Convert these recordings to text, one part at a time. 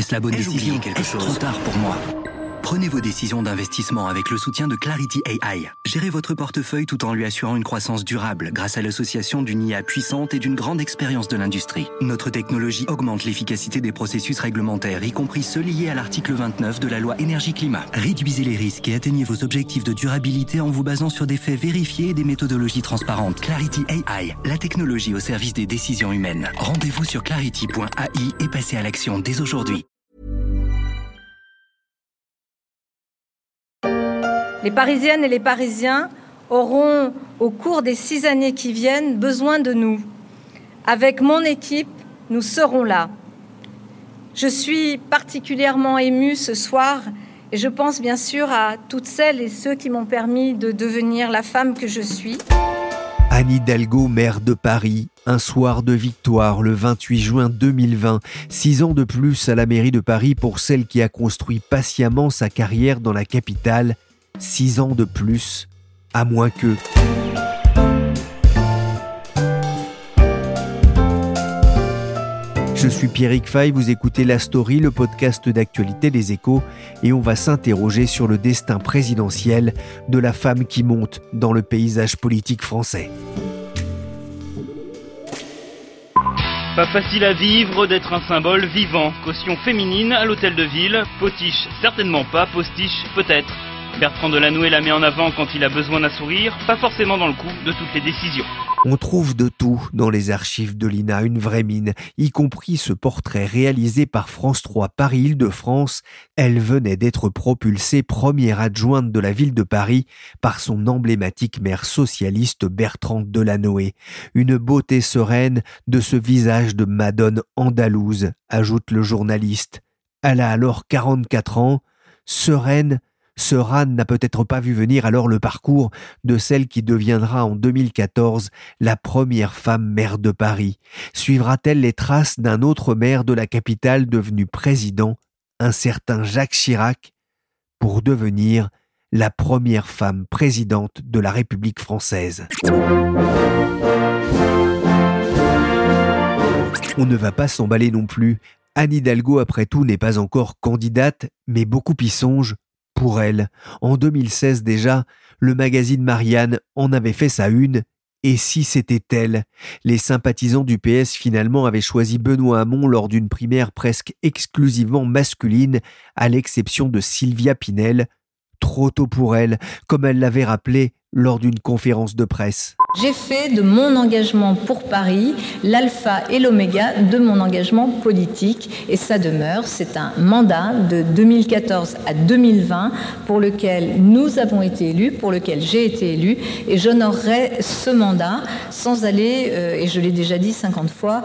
Est-ce la bonne décision? Est-ce trop tard pour moi? Prenez vos décisions d'investissement avec le soutien de Clarity AI. Gérez votre portefeuille tout en lui assurant une croissance durable grâce à l'association d'une IA puissante et d'une grande expérience de l'industrie. Notre technologie augmente l'efficacité des processus réglementaires, y compris ceux liés à l'article 29 de la loi Énergie-Climat. Réduisez les risques et atteignez vos objectifs de durabilité en vous basant sur des faits vérifiés et des méthodologies transparentes. Clarity AI, la technologie au service des décisions humaines. Rendez-vous sur clarity.ai et passez à l'action dès aujourd'hui. Les Parisiennes et les Parisiens auront, au cours des 6 années qui viennent, besoin de nous. Avec mon équipe, nous serons là. Je suis particulièrement émue ce soir et je pense bien sûr à toutes celles et ceux qui m'ont permis de devenir la femme que je suis. Anne Hidalgo, maire de Paris, un soir de victoire le 28 juin 2020, 6 ans de plus à la mairie de Paris pour celle qui a construit patiemment sa carrière dans la capitale. 6 ans de plus, à moins que... Je suis Pierrick Fay, vous écoutez La Story, le podcast d'actualité des Échos, et on va s'interroger sur le destin présidentiel de la femme qui monte dans le paysage politique français. Pas facile à vivre d'être un symbole vivant. Caution féminine à l'hôtel de ville. Potiche, certainement pas. Postiche, peut-être. Bertrand Delanoë la met en avant quand il a besoin d'un sourire, pas forcément dans le coup de toutes les décisions. On trouve de tout dans les archives de l'INA, une vraie mine, y compris ce portrait réalisé par France 3 Paris-Île-de-France. Elle venait d'être propulsée première adjointe de la ville de Paris par son emblématique maire socialiste Bertrand Delanoë. Une beauté sereine de ce visage de madone andalouse, ajoute le journaliste. Elle a alors 44 ans, sereine. Sœur Anne n'a peut-être pas vu venir alors le parcours de celle qui deviendra en 2014 la première femme maire de Paris. Suivra-t-elle les traces d'un autre maire de la capitale devenu président, un certain Jacques Chirac, pour devenir la première femme présidente de la République française? On ne va pas s'emballer non plus. Anne Hidalgo, après tout, n'est pas encore candidate, mais beaucoup y songent. Pour elle, en 2016 déjà, le magazine Marianne en avait fait sa une. Et si c'était elle? Les sympathisants du PS finalement avaient choisi Benoît Hamon lors d'une primaire presque exclusivement masculine, à l'exception de Sylvia Pinel. Trop tôt pour elle, comme elle l'avait rappelé lors d'une conférence de presse. J'ai fait de mon engagement pour Paris l'alpha et l'oméga de mon engagement politique et ça demeure. C'est un mandat de 2014 à 2020 pour lequel nous avons été élus, pour lequel j'ai été élue et j'honorerai ce mandat sans aller, et je l'ai déjà dit 50 fois,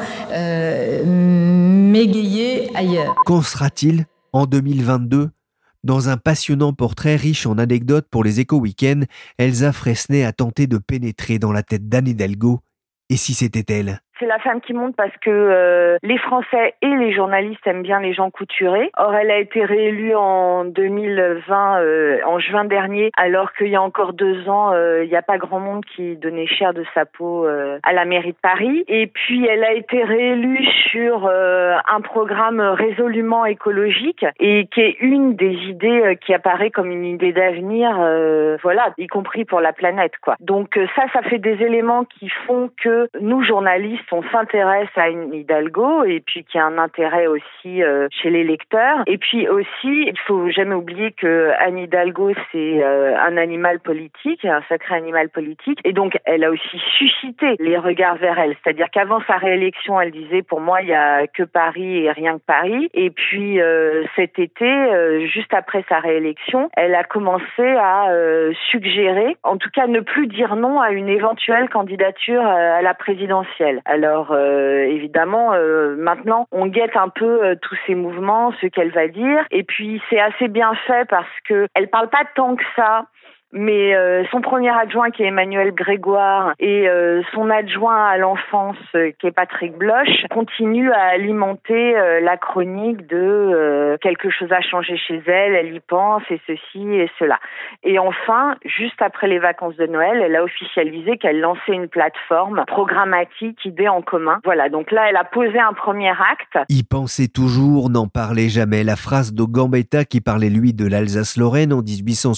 m'égayer ailleurs. Qu'en sera-t-il en 2022 ? Dans un passionnant portrait riche en anecdotes pour les Échos-Weekends, Elsa Fresnay a tenté de pénétrer dans la tête d'Anne Hidalgo. Et si c'était elle ? C'est la femme qui monte parce que les Français et les journalistes aiment bien les gens couturés. Or, elle a été réélue en 2020, en juin dernier, alors qu'il y a encore 2 ans, il n'y a pas grand monde qui donnait cher de sa peau à la mairie de Paris. Et puis, elle a été réélue sur un programme résolument écologique et qui est une des idées qui apparaît comme une idée d'avenir, voilà, y compris pour la planète, quoi. Donc ça fait des éléments qui font que nous, journalistes, on s'intéresse à Anne Hidalgo et puis qu'il y a un intérêt aussi chez les lecteurs. Et puis aussi, il faut jamais oublier que Anne Hidalgo, c'est un animal politique, un sacré animal politique. Et donc, elle a aussi suscité les regards vers elle. C'est-à-dire qu'avant sa réélection, elle disait, pour moi, il y a que Paris et rien que Paris. Et puis, cet été, juste après sa réélection, elle a commencé à suggérer, en tout cas ne plus dire non à une éventuelle candidature à la présidentielle. Alors évidemment, maintenant, on guette un peu tous ces mouvements, ce qu'elle va dire. Et puis, c'est assez bien fait parce que elle parle pas tant que ça Mais son premier adjoint qui est Emmanuel Grégoire et son adjoint à l'enfance qui est Patrick Bloch continuent à alimenter la chronique de quelque chose a changé chez elle, elle y pense et ceci et cela. Et enfin, juste après les vacances de Noël, elle a officialisé qu'elle lançait une plateforme programmatique Idées en commun. Voilà, donc là, elle a posé un premier acte. Y penser toujours, n'en parler jamais. La phrase de Gambetta, qui parlait lui de l'Alsace-Lorraine en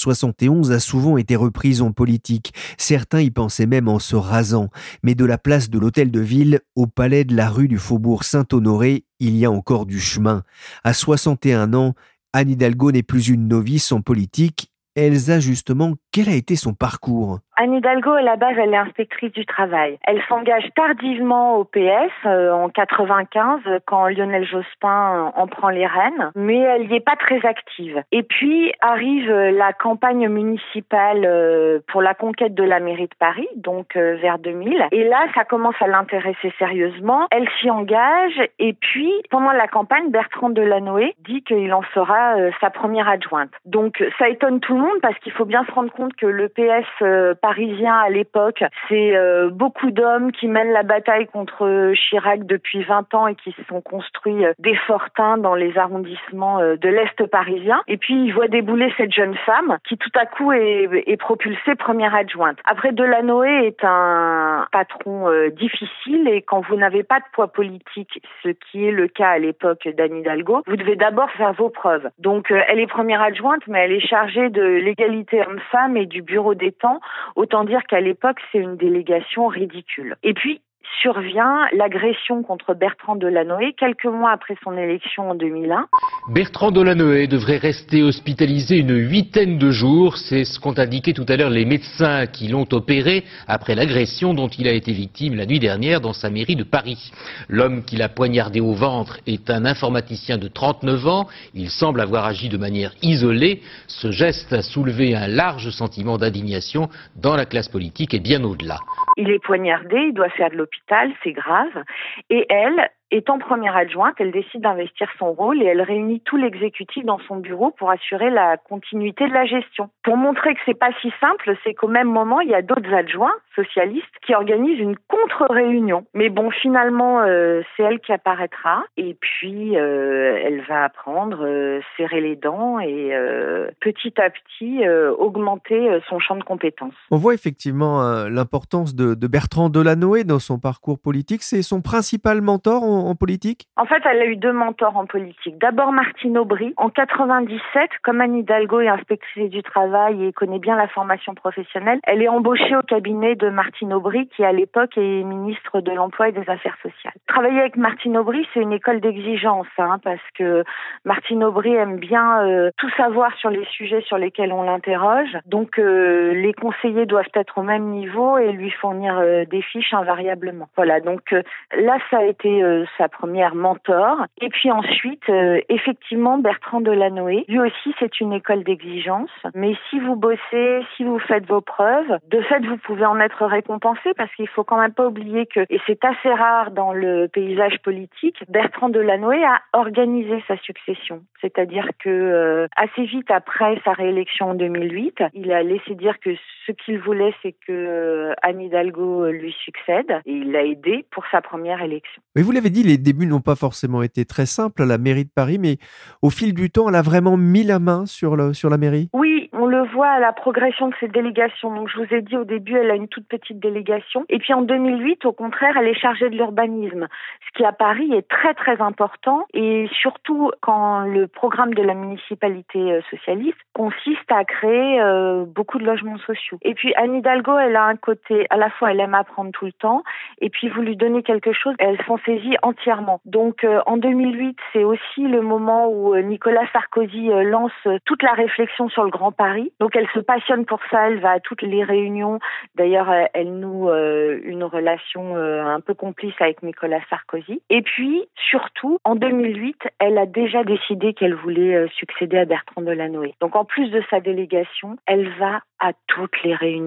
1871, a souvent été reprise en politique. Certains y pensaient même en se rasant. Mais de la place de l'Hôtel de Ville au palais de la rue du Faubourg Saint-Honoré, il y a encore du chemin. À 61 ans, Anne Hidalgo n'est plus une novice en politique. Elsa, justement, quel a été son parcours ? Anne Hidalgo, à la base, elle est inspectrice du travail. Elle s'engage tardivement au PS en 95 quand Lionel Jospin en prend les rênes, mais elle n'y est pas très active. Et puis arrive la campagne municipale pour la conquête de la mairie de Paris, donc vers 2000. Et là, ça commence à l'intéresser sérieusement. Elle s'y engage et puis, pendant la campagne, Bertrand Delanoë dit qu'il en sera sa première adjointe. Donc, ça étonne tout le monde parce qu'il faut bien se rendre compte que le PS parisien à l'époque, c'est beaucoup d'hommes qui mènent la bataille contre Chirac depuis 20 ans et qui se sont construits des fortins dans les arrondissements de l'Est parisien. Et puis, ils voient débouler cette jeune femme qui tout à coup est propulsée première adjointe. Après, Delanoë est un patron difficile et quand vous n'avez pas de poids politique, ce qui est le cas à l'époque d'Anne Hidalgo, vous devez d'abord faire vos preuves. Donc, elle est première adjointe, mais elle est chargée de l'égalité homme-femme et du bureau des temps. Autant dire qu'à l'époque, c'est une délégation ridicule. Et puis, survient l'agression contre Bertrand Delanoë quelques mois après son élection en 2001. Bertrand Delanoë devrait rester hospitalisé une 8aine de jours. C'est ce qu'ont indiqué tout à l'heure les médecins qui l'ont opéré après l'agression dont il a été victime la nuit dernière dans sa mairie de Paris. L'homme qui l'a poignardé au ventre est un informaticien de 39 ans. Il semble avoir agi de manière isolée. Ce geste a soulevé un large sentiment d'indignation dans la classe politique et bien au-delà. Il est poignardé, il doit faire de l'hôpital, c'est grave. Et elle, étant première adjointe, elle décide d'investir son rôle et elle réunit tout l'exécutif dans son bureau pour assurer la continuité de la gestion. Pour montrer que c'est pas si simple, c'est qu'au même moment, il y a d'autres adjoints socialistes qui organisent une contre-réunion. Mais bon, finalement, c'est elle qui apparaîtra et puis elle va apprendre, serrer les dents et petit à petit augmenter son champ de compétences. On voit effectivement l'importance de Bertrand Delanoë dans son parcours politique. C'est son principal mentor en politique ? En fait, elle a eu deux mentors en politique. D'abord Martine Aubry. En 97, comme Anne Hidalgo est inspectrice du travail et connaît bien la formation professionnelle, elle est embauchée au cabinet de Martine Aubry, qui à l'époque est ministre de l'Emploi et des Affaires sociales. Travailler avec Martine Aubry, c'est une école d'exigence, parce que Martine Aubry aime bien tout savoir sur les sujets sur lesquels on l'interroge. Donc, les conseillers doivent être au même niveau et lui fournir des fiches invariablement. Voilà, donc là, ça a été sa première mentor. Et puis ensuite, effectivement, Bertrand Delanoë, lui aussi, c'est une école d'exigence. Mais si vous bossez, si vous faites vos preuves, de fait, vous pouvez en être récompensé parce qu'il faut quand même pas oublier que, et c'est assez rare dans le paysage politique, Bertrand Delanoë a organisé sa succession. C'est-à-dire que assez vite après sa réélection en 2008, il a laissé dire que ce qu'il voulait, c'est que Anne Hidalgo lui succède et il l'a aidé pour sa première élection. Mais vous l'avez dit, les débuts n'ont pas forcément été très simples à la mairie de Paris, mais au fil du temps, elle a vraiment mis la main sur la mairie ? Oui, on le voit à la progression de ses délégations. Donc, je vous ai dit au début, elle a une toute petite délégation. Et puis, en 2008, au contraire, elle est chargée de l'urbanisme. Ce qui, à Paris, est très, très important. Et surtout, quand le programme de la municipalité socialiste consiste à créer beaucoup de logements sociaux. Et puis, Anne Hidalgo, elle a un côté, à la fois, elle aime apprendre tout le temps. Et puis, vous lui donnez quelque chose, elle s'en saisit entièrement. Donc, en 2008, c'est aussi le moment où Nicolas Sarkozy lance toute la réflexion sur le Grand Paris. Donc, elle se passionne pour ça, elle va à toutes les réunions. D'ailleurs, elle noue une relation un peu complice avec Nicolas Sarkozy. Et puis, surtout, en 2008, elle a déjà décidé qu'elle voulait succéder à Bertrand Delanoë. Donc, en plus de sa délégation, elle va à toutes les réunions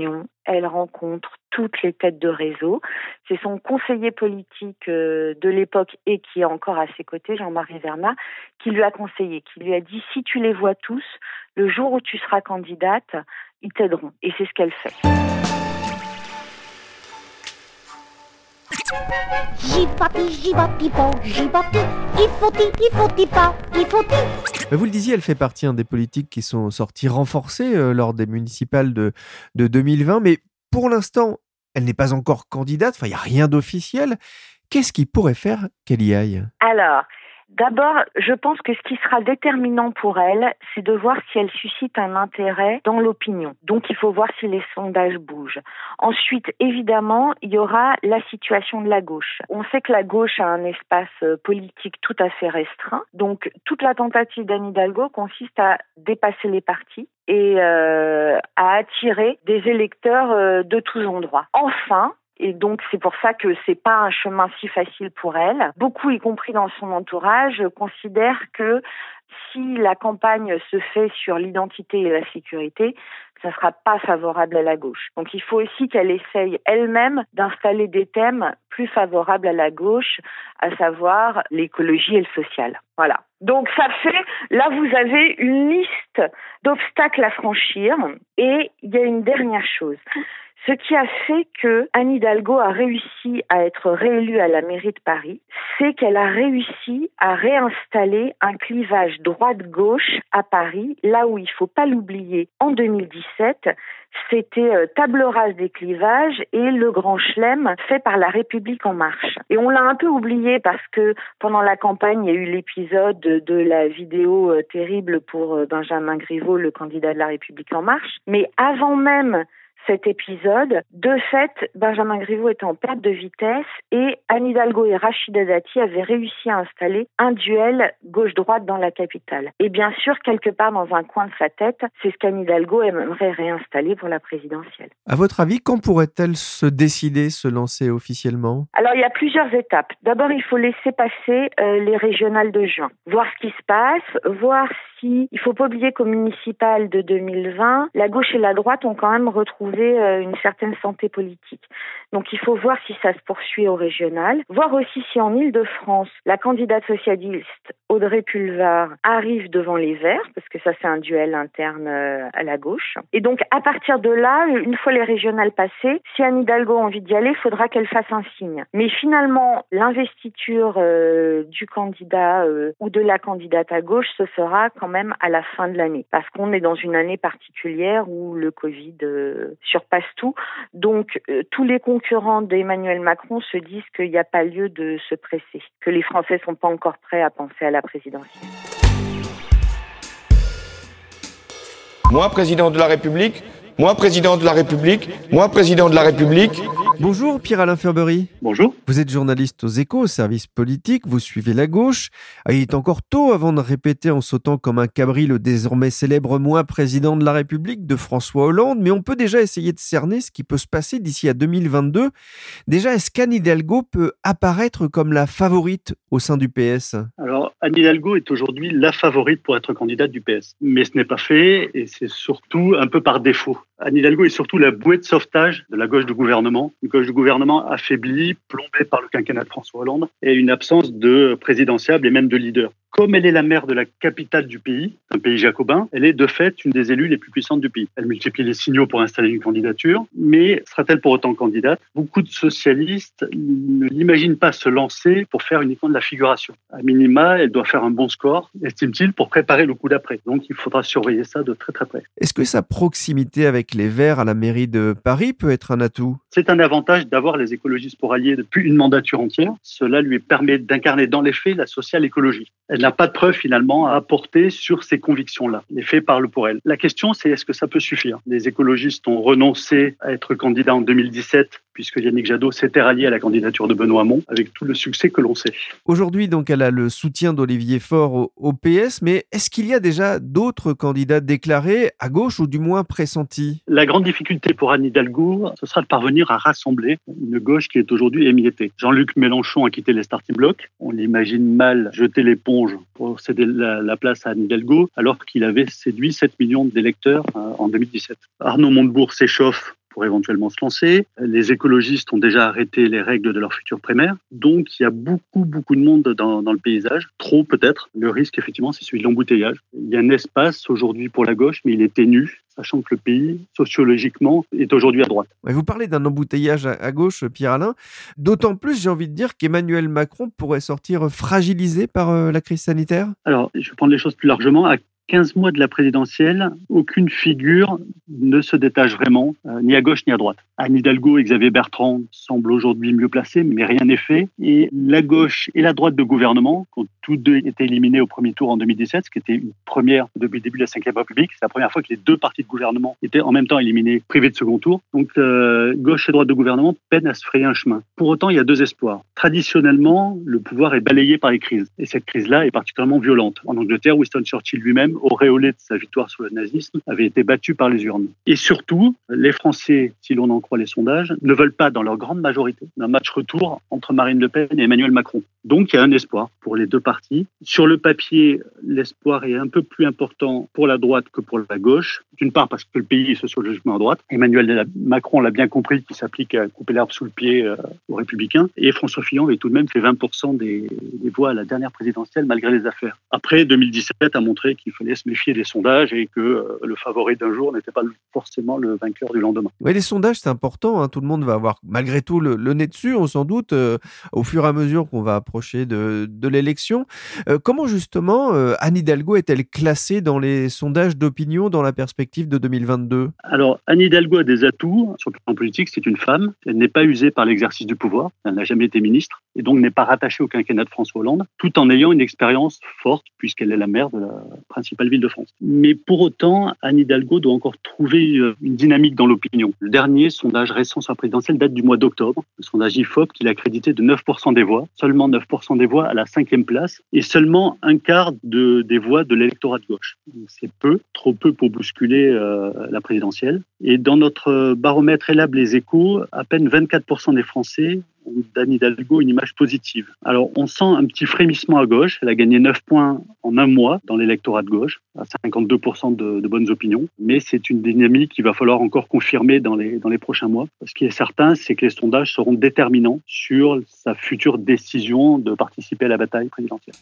elle rencontre toutes les têtes de réseau. C'est son conseiller politique de l'époque et qui est encore à ses côtés, Jean-Marie Vernat, qui lui a conseillé, qui lui a dit « Si tu les vois tous, le jour où tu seras candidate, ils t'aideront. » Et c'est ce qu'elle fait. Vous le disiez, elle fait partie des politiques qui sont sortis renforcés lors des municipales de 2020, mais pour l'instant, elle n'est pas encore candidate, il n'y a rien d'officiel. Qu'est-ce qui pourrait faire qu'elle y aille ? Alors, d'abord, je pense que ce qui sera déterminant pour elle, c'est de voir si elle suscite un intérêt dans l'opinion. Donc, il faut voir si les sondages bougent. Ensuite, évidemment, il y aura la situation de la gauche. On sait que la gauche a un espace politique tout à fait restreint. Donc, toute la tentative d'Anne Hidalgo consiste à dépasser les partis et à attirer des électeurs de tous endroits. Enfin, et donc, c'est pour ça que c'est pas un chemin si facile pour elle. Beaucoup, y compris dans son entourage, considèrent que si la campagne se fait sur l'identité et la sécurité, ça sera pas favorable à la gauche. Donc, il faut aussi qu'elle essaye elle-même d'installer des thèmes plus favorables à la gauche, à savoir l'écologie et le social. Voilà. Donc, ça fait, là, vous avez une liste d'obstacles à franchir. Et il y a une dernière chose. Ce qui a fait que Anne Hidalgo a réussi à être réélue à la mairie de Paris, c'est qu'elle a réussi à réinstaller un clivage droite-gauche à Paris, là où il faut pas l'oublier. En 2017, c'était table rase des clivages et le grand chelem fait par La République En Marche. Et on l'a un peu oublié parce que pendant la campagne, il y a eu l'épisode de la vidéo terrible pour Benjamin Griveaux, le candidat de La République En Marche. Mais avant même cet épisode, de fait, Benjamin Griveaux était en perte de vitesse et Anne Hidalgo et Rachida Dati avaient réussi à installer un duel gauche-droite dans la capitale. Et bien sûr, quelque part dans un coin de sa tête, c'est ce qu'Anne Hidalgo aimerait réinstaller pour la présidentielle. À votre avis, quand pourrait-elle se décider, se lancer officiellement ? Alors, il y a plusieurs étapes. D'abord, il faut laisser passer les régionales de juin, voir ce qui se passe, voir si... Il ne faut pas oublier qu'au municipal de 2020, la gauche et la droite ont quand même retrouvé une certaine santé politique. Donc il faut voir si ça se poursuit au régional, voir aussi si en Île-de-France, la candidate socialiste Audrey Pulvar arrive devant les Verts, parce que ça c'est un duel interne à la gauche. Et donc à partir de là, une fois les régionales passées, si Anne Hidalgo a envie d'y aller, il faudra qu'elle fasse un signe. Mais finalement, l'investiture du candidat ou de la candidate à gauche se fera quand même à la fin de l'année, parce qu'on est dans une année particulière où le Covid surpasse tout. Donc, tous les concurrents d'Emmanuel Macron se disent qu'il n'y a pas lieu de se presser, que les Français ne sont pas encore prêts à penser à la présidentielle. Moi, président de la République, moi, président de la République, moi, président de la République. Bonjour Pierre-Alain Ferbery. Bonjour. Vous êtes journaliste aux Échos, au service politique, vous suivez la gauche. Il est encore tôt avant de répéter en sautant comme un cabri le désormais célèbre « moi, président de la République » de François Hollande, mais on peut déjà essayer de cerner ce qui peut se passer d'ici à 2022. Déjà, est-ce qu'Anne Hidalgo peut apparaître comme la favorite au sein du PS ? Alors, Anne Hidalgo est aujourd'hui la favorite pour être candidate du PS. Mais ce n'est pas fait et c'est surtout un peu par défaut. Anne Hidalgo est surtout la bouée de sauvetage de la gauche du gouvernement. Une gauche du gouvernement affaiblie, plombée par le quinquennat de François Hollande et une absence de présidentiable et même de leader. Comme elle est la maire de la capitale du pays, un pays jacobin, elle est de fait une des élues les plus puissantes du pays. Elle multiplie les signaux pour installer une candidature, mais sera-t-elle pour autant candidate ? Beaucoup de socialistes ne l'imaginent pas se lancer pour faire uniquement de la figuration. À minima, elle doit faire un bon score, estime-t-il, pour préparer le coup d'après. Donc il faudra surveiller ça de très très près. Est-ce que sa proximité avec les Verts à la mairie de Paris peut être un atout ? C'est un avantage d'avoir les écologistes pour alliés depuis une mandature entière. Cela lui permet d'incarner dans les faits la social-écologie. Elle n'a pas de preuve finalement à apporter sur ces convictions-là. Les faits parlent pour elle. La question, c'est est-ce que ça peut suffire ? Les écologistes ont renoncé à être candidats en 2017 puisque Yannick Jadot s'était rallié à la candidature de Benoît Hamon avec tout le succès que l'on sait. Aujourd'hui, donc, elle a le soutien d'Olivier Faure au PS, mais est-ce qu'il y a déjà d'autres candidats déclarés à gauche ou du moins pressentis ? La grande difficulté pour Anne Hidalgo, ce sera de parvenir à rassembler une gauche qui est aujourd'hui émiettée. Jean-Luc Mélenchon a quitté les starting blocks. On l'imagine mal jeter l'éponge pour céder la place à Anne Hidalgo, alors qu'il avait séduit 7 millions d'électeurs en 2017. Arnaud Montebourg s'échauffe pour éventuellement se lancer. Les écologistes ont déjà arrêté les règles de leur futur primaire. Donc, il y a beaucoup de monde dans le paysage. Trop peut-être. Le risque, effectivement, c'est celui de l'embouteillage. Il y a un espace aujourd'hui pour la gauche, mais il est ténu, sachant que le pays, sociologiquement, est aujourd'hui à droite. Vous parlez d'un embouteillage à gauche, Pierre-Alain. D'autant plus, j'ai envie de dire qu'Emmanuel Macron pourrait sortir fragilisé par la crise sanitaire. Alors, je vais prendre les choses plus largement. À 15 mois de la présidentielle, aucune figure ne se détache vraiment, ni à gauche ni à droite. Anne Hidalgo et Xavier Bertrand semblent aujourd'hui mieux placés, mais rien n'est fait. Et la gauche et la droite de gouvernement, qui ont tous deux été éliminés au premier tour en 2017, ce qui était une première depuis le début de la Ve République, c'est la première fois que les deux partis de gouvernement étaient en même temps éliminés, privés de second tour. Donc gauche et droite de gouvernement peinent à se frayer un chemin. Pour autant, il y a deux espoirs. Traditionnellement, le pouvoir est balayé par les crises. Et cette crise-là est particulièrement violente. En Angleterre, Winston Churchill lui-même, auréolé de sa victoire sur le nazisme, avait été battu par les urnes. Et surtout, les Français, si l'on en croit les sondages, ne veulent pas, dans leur grande majorité, d'un match retour entre Marine Le Pen et Emmanuel Macron. Donc, il y a un espoir pour les deux partis. Sur le papier, l'espoir est un peu plus important pour la droite que pour la gauche. D'une part, parce que le pays est sociologiquement à droite. Emmanuel Macron l'a bien compris, qu'il s'applique à couper l'herbe sous le pied aux Républicains. Et François Fillon avait tout de même fait 20% des voix à la dernière présidentielle, malgré les affaires. Après, 2017 a montré qu'il fallait se méfier des sondages et que le favori d'un jour n'était pas forcément le vainqueur du lendemain. Oui, les sondages, c'est important. Tout le monde va avoir malgré tout le nez dessus, on s'en doute, au fur et à mesure qu'on va approcher de l'élection. Comment justement Anne Hidalgo est-elle classée dans les sondages d'opinion dans la perspective de 2022 ? Alors, Anne Hidalgo a des atouts. Sur le plan politique, c'est une femme. Elle n'est pas usée par l'exercice du pouvoir. Elle n'a jamais été ministre et donc n'est pas rattachée au quinquennat de François Hollande, tout en ayant une expérience forte puisqu'elle est la maire de la principale ville de France. Mais pour autant, Anne Hidalgo doit encore trouver une dynamique dans l'opinion. Le dernier sondage récent sur la présidentielle date du mois d'octobre. Le sondage IFOP qui l'a crédité de 9% des voix, seulement 9% des voix à la 5e place et seulement un quart des voix de l'électorat de gauche. C'est peu, trop peu pour bousculer la présidentielle. Et dans notre baromètre Elab Les Échos, à peine 24% des Français ont d'Anne Hidalgo une image positive. Alors, on sent un petit frémissement à gauche. Elle a gagné 9 points en un mois dans l'électorat de gauche, à 52% de bonnes opinions. Mais c'est une dynamique qu'il va falloir encore confirmer dans les prochains mois. Ce qui est certain, c'est que les sondages seront déterminants sur sa future décision de participer à la bataille présidentielle.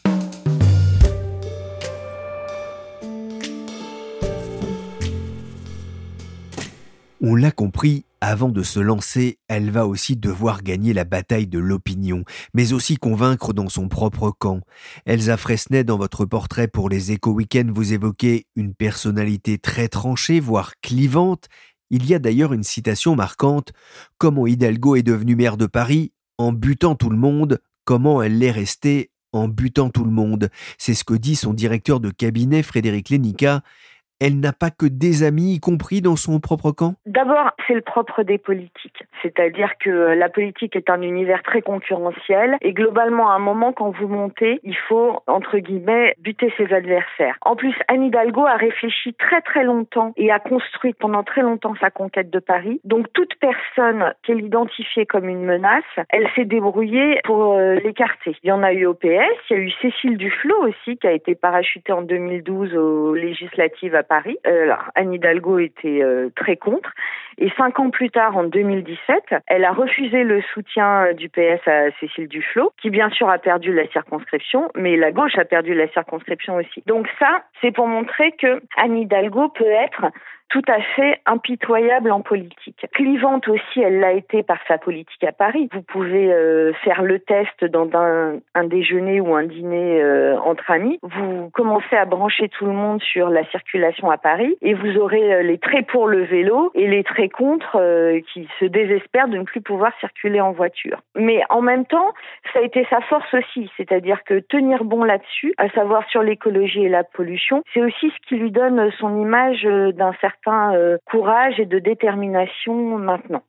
On l'a compris, avant de se lancer, elle va aussi devoir gagner la bataille de l'opinion, mais aussi convaincre dans son propre camp. Elsa Fresnay, dans votre portrait pour les Éco-Weekends, vous évoquez une personnalité très tranchée, voire clivante. Il y a d'ailleurs une citation marquante « Comment Hidalgo est devenue maire de Paris en butant tout le monde, comment elle l'est restée en butant tout le monde ». C'est ce que dit son directeur de cabinet, Frédéric Lénica. Elle n'a pas que des amis, y compris dans son propre camp ? D'abord, c'est le propre des politiques. C'est-à-dire que la politique est un univers très concurrentiel et globalement, à un moment, quand vous montez, il faut, entre guillemets, buter ses adversaires. En plus, Anne Hidalgo a réfléchi très très longtemps et a construit pendant très longtemps sa conquête de Paris. Donc, toute personne qu'elle identifiait comme une menace, elle s'est débrouillée pour l'écarter. Il y en a eu au PS, il y a eu Cécile Duflot aussi, qui a été parachutée en 2012 aux législatives à Paris. Alors, Anne Hidalgo était très contre. Et 5 ans plus tard, en 2017, elle a refusé le soutien du PS à Cécile Duflot, qui bien sûr a perdu la circonscription, mais la gauche a perdu la circonscription aussi. Donc ça, c'est pour montrer que Anne Hidalgo peut être tout à fait impitoyable en politique. Clivante aussi, elle l'a été par sa politique à Paris. Vous pouvez faire le test dans un déjeuner ou un dîner entre amis. Vous commencez à brancher tout le monde sur la circulation à Paris et vous aurez les très pour le vélo et les très contre qui se désespèrent de ne plus pouvoir circuler en voiture. Mais en même temps, ça a été sa force aussi, c'est-à-dire que tenir bon là-dessus, à savoir sur l'écologie et la pollution, c'est aussi ce qui lui donne son image d'un certain courage et de détermination maintenant.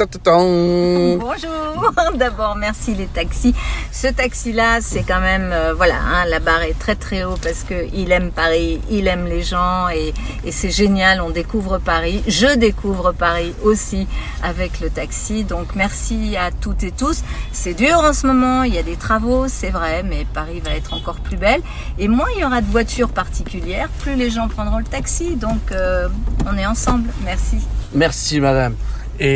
Bonjour. D'abord, merci les taxis. Ce taxi-là, c'est quand même, la barre est très très haut parce que il aime Paris, il aime les gens et c'est génial. On découvre Paris. Je découvre Paris aussi avec le taxi. Donc merci à toutes et tous. C'est dur en ce moment. Il y a des travaux, c'est vrai, mais Paris va être encore plus belle. Et moins il y aura de voitures particulières, plus les gens prendront le taxi. Donc on est ensemble. Merci. Merci madame. Et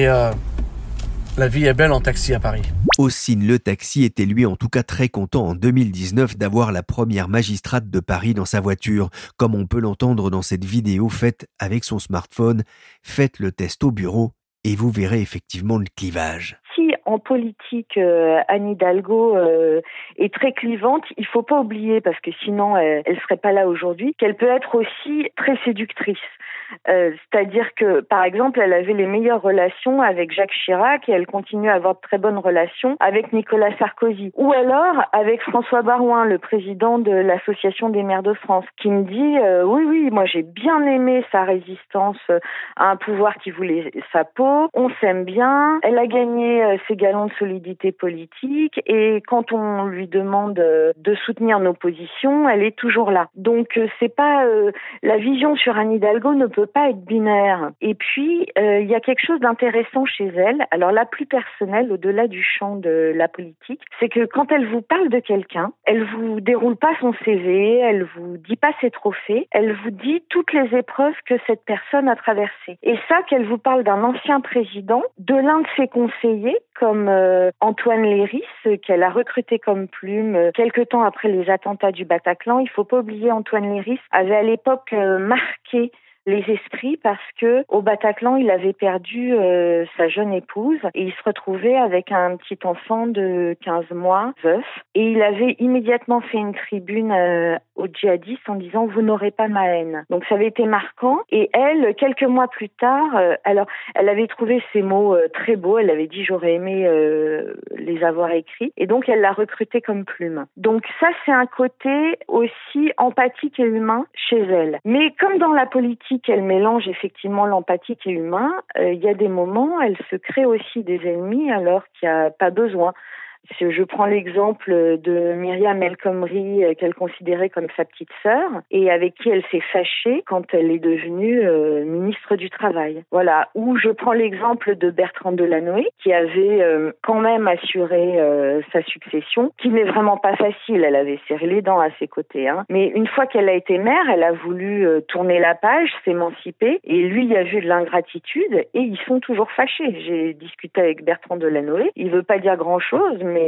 la vie est belle en taxi à Paris. Ossine Le Taxi était lui en tout cas très content en 2019 d'avoir la première magistrate de Paris dans sa voiture, comme on peut l'entendre dans cette vidéo faite avec son smartphone. Faites le test au bureau et vous verrez effectivement le clivage. Si en politique, Anne Hidalgo est très clivante, il faut pas oublier, parce que sinon elle serait pas là aujourd'hui, qu'elle peut être aussi très séductrice. C'est-à-dire que, par exemple, elle avait les meilleures relations avec Jacques Chirac et elle continue à avoir de très bonnes relations avec Nicolas Sarkozy. Ou alors avec François Baroin, le président de l'Association des maires de France, qui me dit oui, moi j'ai bien aimé sa résistance à un pouvoir qui voulait sa peau, on s'aime bien, elle a gagné ses galons de solidité politique et quand on lui demande de soutenir nos positions, elle est toujours là. Donc c'est pas la vision sur Anne Hidalgo ne peut pas être binaire. Et puis, il y a quelque chose d'intéressant chez elle, alors là, plus personnel, au-delà du champ de la politique, c'est que quand elle vous parle de quelqu'un, elle vous déroule pas son CV, elle vous dit pas ses trophées, elle vous dit toutes les épreuves que cette personne a traversées. Et ça, qu'elle vous parle d'un ancien président, de l'un de ses conseillers, comme Antoine Léris, qu'elle a recruté comme plume quelque temps après les attentats du Bataclan. Il faut pas oublier, Antoine Léris avait à l'époque marqué les esprits parce que au Bataclan, il avait perdu sa jeune épouse et il se retrouvait avec un petit enfant de 15 mois, veuf. Et il avait immédiatement fait une tribune aux djihadistes en disant « Vous n'aurez pas ma haine ». Donc ça avait été marquant. Et elle, quelques mois plus tard, alors elle avait trouvé ces mots très beaux. Elle avait dit « J'aurais aimé les avoir écrits ». Et donc elle l'a recruté comme plume. Donc ça, c'est un côté aussi empathique et humain chez elle. Mais comme dans la politique, elle mélange effectivement l'empathique et l'humain. Il y a des moments, elle se crée aussi des ennemis alors qu'il n'y a pas besoin. Je prends l'exemple de Myriam El Khomri, qu'elle considérait comme sa petite sœur, et avec qui elle s'est fâchée quand elle est devenue ministre du Travail. Voilà. Ou je prends l'exemple de Bertrand Delanoë, qui avait quand même assuré sa succession, qui n'est vraiment pas facile. Elle avait serré les dents à ses côtés. Mais une fois qu'elle a été mère, elle a voulu tourner la page, s'émanciper, et lui, il a vu de l'ingratitude, et ils sont toujours fâchés. J'ai discuté avec Bertrand Delanoë. Il veut pas dire grand-chose, mais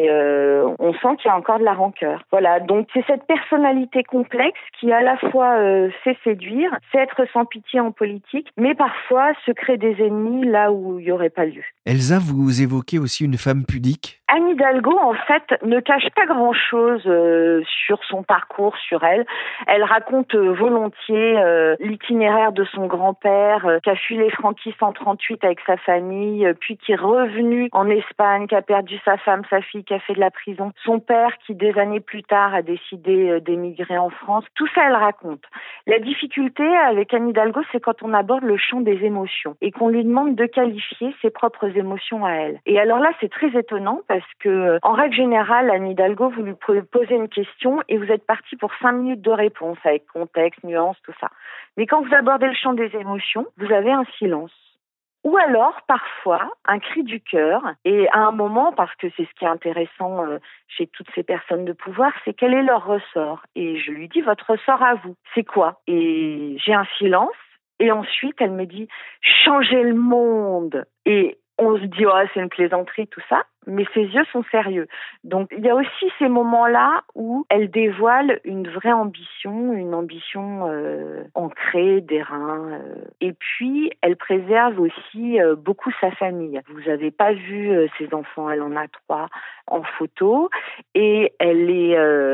on sent qu'il y a encore de la rancœur. Voilà, donc c'est cette personnalité complexe qui à la fois sait séduire, sait être sans pitié en politique, mais parfois se crée des ennemis là où il n'y aurait pas lieu. Elsa, vous évoquez aussi une femme pudique ? Anne Hidalgo, en fait, ne cache pas grand-chose sur son parcours, sur elle. Elle raconte volontiers l'itinéraire de son grand-père qui a fui les franquistes en 1938 avec sa famille, puis qui est revenu en Espagne, qui a perdu sa femme, sa fille, qui a fait de la prison. Son père qui, des années plus tard, a décidé d'émigrer en France. Tout ça, elle raconte. La difficulté avec Anne Hidalgo, c'est quand on aborde le champ des émotions et qu'on lui demande de qualifier ses propres émotions à elle. Et alors là, c'est très étonnant parce que, en règle générale, Anne Hidalgo, vous lui posez une question et vous êtes parti pour 5 minutes de réponse avec contexte, nuance, tout ça. Mais quand vous abordez le champ des émotions, vous avez un silence. Ou alors, parfois, un cri du cœur. Et à un moment, parce que c'est ce qui est intéressant chez toutes ces personnes de pouvoir, c'est quel est leur ressort. Et je lui dis, votre ressort à vous, c'est quoi? Et j'ai un silence. Et ensuite, elle me dit, changer le monde. Et on se dit, oh, c'est une plaisanterie, tout ça. Mais ses yeux sont sérieux. Donc, il y a aussi ces moments-là où elle dévoile une vraie ambition, une ambition ancrée, d'airain. Et puis, elle préserve aussi beaucoup sa famille. Vous n'avez pas vu ses enfants, elle en a 3 en photo. Et elle est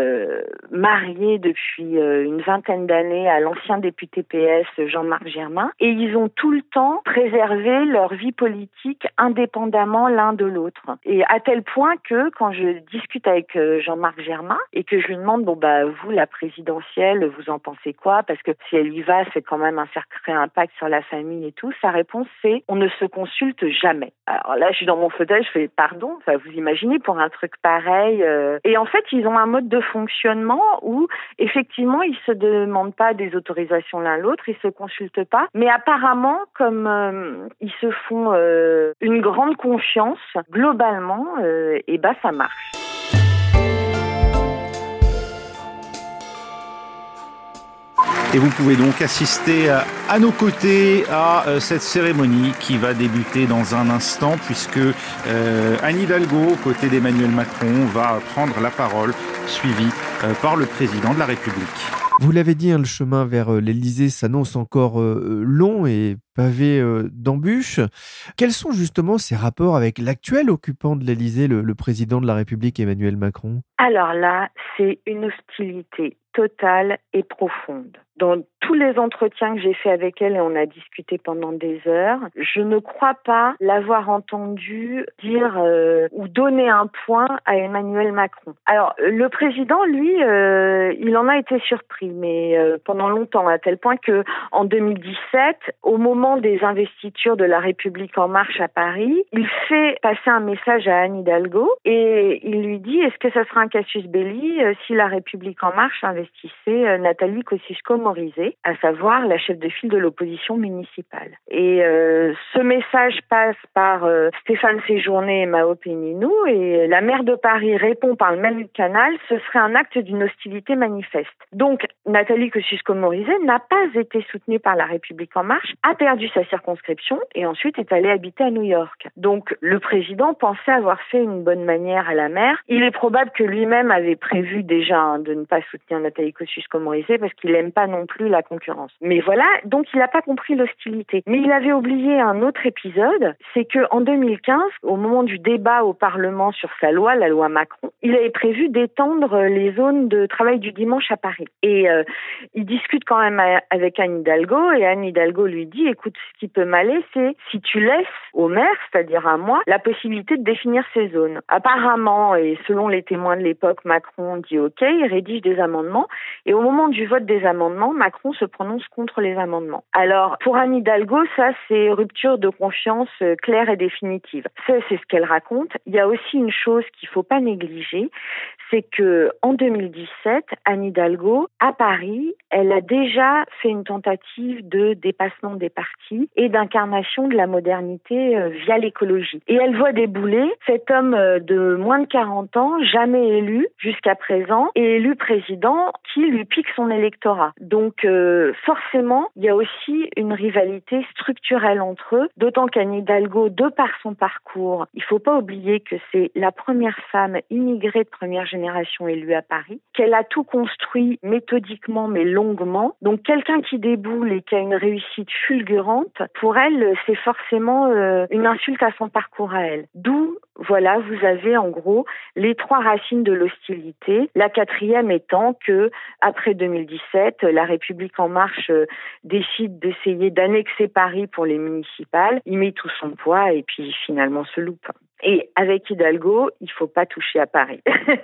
mariée depuis une vingtaine d'années à l'ancien député PS, Jean-Marc Germain. Et ils ont tout le temps préservé leur vie politique indépendamment l'un de l'autre. Et à tel point que quand je discute avec Jean-Marc Germain et que je lui demande, vous, la présidentielle, vous en pensez quoi? Parce que si elle y va, c'est quand même un sacré impact sur la famille et tout. Sa réponse, c'est, on ne se consulte jamais. Alors là, je suis dans mon fauteuil, je fais, pardon, vous imaginez pour un truc pareil. Et en fait, ils ont un mode de fonctionnement où, effectivement, ils se demandent pas des autorisations l'un l'autre, ils se consultent pas. Mais apparemment, comme ils se font une grande confiance, globalement, ça marche. Et vous pouvez donc assister à nos côtés à cette cérémonie qui va débuter dans un instant puisque Anne Hidalgo, aux côtés d'Emmanuel Macron, va prendre la parole, suivie par le président de la République. Vous l'avez dit, le chemin vers l'Élysée s'annonce encore long et pavé d'embûches. Quels sont justement ces rapports avec l'actuel occupant de l'Élysée, le président de la République, Emmanuel Macron ? Alors là, c'est une hostilité totale et profonde. Dans tous les entretiens que j'ai faits avec elle, et on a discuté pendant des heures, je ne crois pas l'avoir entendu dire ou donner un point à Emmanuel Macron. Alors, le président, lui, il en a été surpris, mais pendant longtemps, à tel point que en 2017, au moment des investitures de La République En Marche à Paris, il fait passer un message à Anne Hidalgo et il lui dit: est-ce que ça sera un casus belli si La République En Marche investissait Nathalie Kosciusko-Morizet, à savoir la chef de file de l'opposition municipale. Et ce message passe par Stéphane Séjourné et Mao Péninou, et la maire de Paris répond par le même canal: ce serait un acte d'une hostilité manifeste. Donc Nathalie Kosciusko-Morizet n'a pas été soutenue par La République En Marche, a perdu sa circonscription et ensuite est allée habiter à New York. Donc le président pensait avoir fait une bonne manière à la maire. Il est probable que lui-même avait prévu déjà de ne pas soutenir Nathalie Kosciusko-Morizet parce qu'il n'aime pas non plus la concurrence. Mais voilà, donc il n'a pas compris l'hostilité. Mais il avait oublié un autre épisode, c'est que en 2015, au moment du débat au Parlement sur sa loi, la loi Macron, il avait prévu d'étendre les zones de travail du dimanche à Paris. Et il discute quand même avec Anne Hidalgo, et Anne Hidalgo lui dit: écoute, ce qui peut m'aller, c'est si tu laisses au maire, c'est-à-dire à moi, la possibilité de définir ces zones. Apparemment, et selon les témoins de l'époque, Macron dit OK, il rédige des amendements, et au moment du vote des amendements, Macron se prononce contre les amendements. Alors, pour Anne Hidalgo, ça, c'est rupture de confiance claire et définitive. Ça, c'est ce qu'elle raconte. Il y a aussi une chose qu'il faut pas négliger, c'est que en 2017, Anne Hidalgo, à Paris, elle a déjà fait une tentative de dépassement des partis et d'incarnation de la modernité via l'écologie. Et elle voit débouler cet homme de moins de 40 ans, jamais élu jusqu'à présent, et élu président, qui lui pique son électorat. Donc forcément, il y a aussi une rivalité structurelle entre eux, d'autant qu'Anne Hidalgo, de par son parcours, il faut pas oublier que c'est la première femme immigrée de première génération élue à Paris, qu'elle a tout construit méthodiquement mais longuement. Donc quelqu'un qui déboule et qui a une réussite fulgurante, pour elle, c'est forcément une insulte à son parcours à elle. D'où, voilà, vous avez en gros les trois racines de l'hostilité. La quatrième étant que, après 2017, La République En Marche décide d'essayer d'annexer Paris pour les municipales. Il met tout son poids et puis finalement se loupe. Et avec Hidalgo, il faut pas toucher à Paris.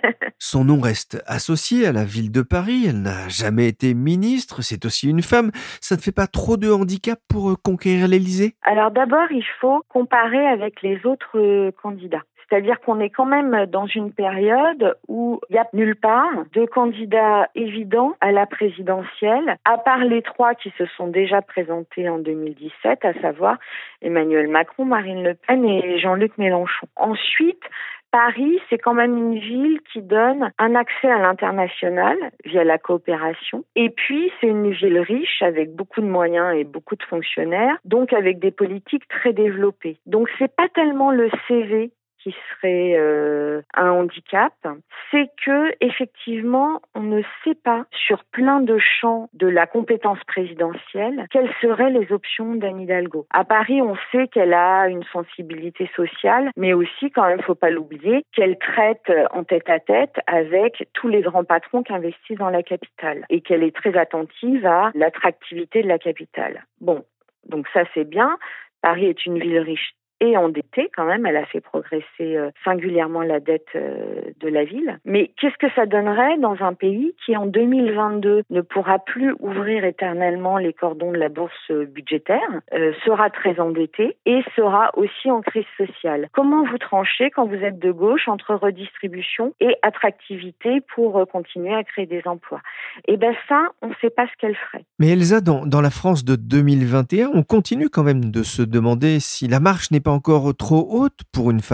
Son nom reste associé à la ville de Paris. Elle n'a jamais été ministre. C'est aussi une femme. Ça ne fait pas trop de handicap pour conquérir l'Élysée ? Alors d'abord, il faut comparer avec les autres candidats. C'est-à-dire qu'on est quand même dans une période où il n'y a nulle part de candidats évidents à la présidentielle, à part les trois qui se sont déjà présentés en 2017, à savoir Emmanuel Macron, Marine Le Pen et Jean-Luc Mélenchon. Ensuite, Paris, c'est quand même une ville qui donne un accès à l'international via la coopération. Et puis, c'est une ville riche avec beaucoup de moyens et beaucoup de fonctionnaires, donc avec des politiques très développées. Donc, c'est pas tellement le CV qui serait un handicap, c'est que effectivement, on ne sait pas sur plein de champs de la compétence présidentielle quelles seraient les options d'Anne Hidalgo. À Paris, on sait qu'elle a une sensibilité sociale, mais aussi, quand même, faut pas l'oublier, qu'elle traite en tête-à-tête avec tous les grands patrons qui investissent dans la capitale et qu'elle est très attentive à l'attractivité de la capitale. Bon, donc ça c'est bien. Paris est une ville riche et endettée quand même, elle a fait progresser singulièrement la dette de la ville. Mais qu'est-ce que ça donnerait dans un pays qui en 2022 ne pourra plus ouvrir éternellement les cordons de la bourse budgétaire, sera très endetté et sera aussi en crise sociale? Comment vous tranchez quand vous êtes de gauche entre redistribution et attractivité pour continuer à créer des emplois? Eh ben ça, on ne sait pas ce qu'elle ferait. Mais Elsa, dans la France de 2021, on continue quand même de se demander si la marche n'est pas encore trop haute pour une femme.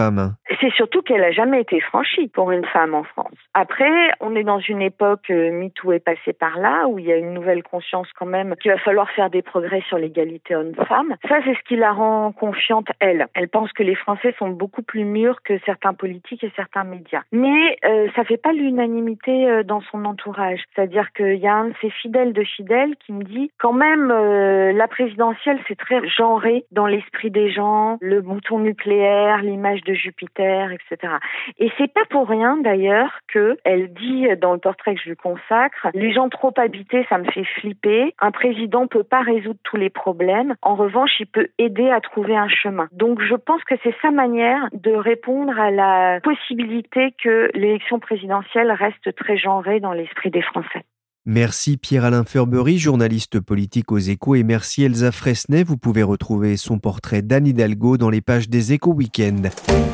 C'est surtout qu'elle a jamais été franchie pour une femme en France. Après, on est dans une époque, MeToo est passé par là, où il y a une nouvelle conscience quand même qu'il va falloir faire des progrès sur l'égalité homme-femme. Ça, c'est ce qui la rend confiante, elle. Elle pense que les Français sont beaucoup plus mûrs que certains politiques et certains médias. Mais ça fait pas l'unanimité dans son entourage. C'est-à-dire qu'il y a un de ses fidèles qui me dit quand même la présidentielle, c'est très genré dans l'esprit des gens, le bouton nucléaire, l'image de Jupiter, etc. Et c'est pas pour rien d'ailleurs que elle dit dans le portrait que je lui consacre, les gens trop habités, ça me fait flipper. Un président peut pas résoudre tous les problèmes. En revanche, il peut aider à trouver un chemin. Donc je pense que c'est sa manière de répondre à la possibilité que l'élection présidentielle reste très genrée dans l'esprit des Français. Merci Pierre-Alain Ferbery, journaliste politique aux Échos, et merci Elsa Fresnay. Vous pouvez retrouver son portrait d'Anne Hidalgo dans les pages des Échos Week-end.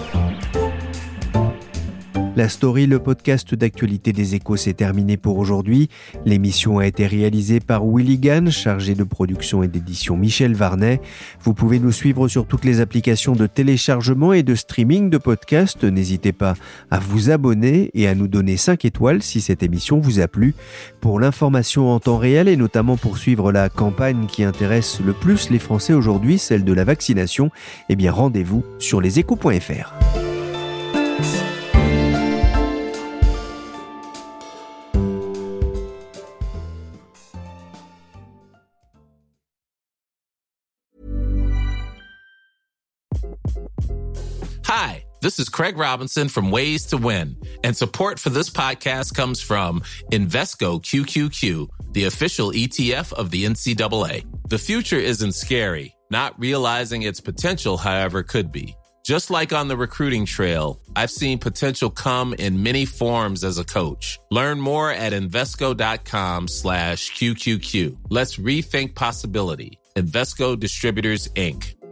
La story, le podcast d'actualité des Échos, s'est terminé pour aujourd'hui. L'émission a été réalisée par Willy Gann, chargé de production et d'édition Michel Varnet. Vous pouvez nous suivre sur toutes les applications de téléchargement et de streaming de podcasts. N'hésitez pas à vous abonner et à nous donner 5 étoiles si cette émission vous a plu. Pour l'information en temps réel et notamment pour suivre la campagne qui intéresse le plus les Français aujourd'hui, celle de la vaccination, rendez-vous sur leséchos.fr. Hi, this is Craig Robinson from Ways to Win, and support for this podcast comes from Invesco QQQ, the official ETF of the NCAA. The future isn't scary. Not realizing its potential, however, could be. Just like on the recruiting trail, I've seen potential come in many forms as a coach. Learn more at Invesco.com/QQQ. Let's rethink possibility. Invesco Distributors, Inc.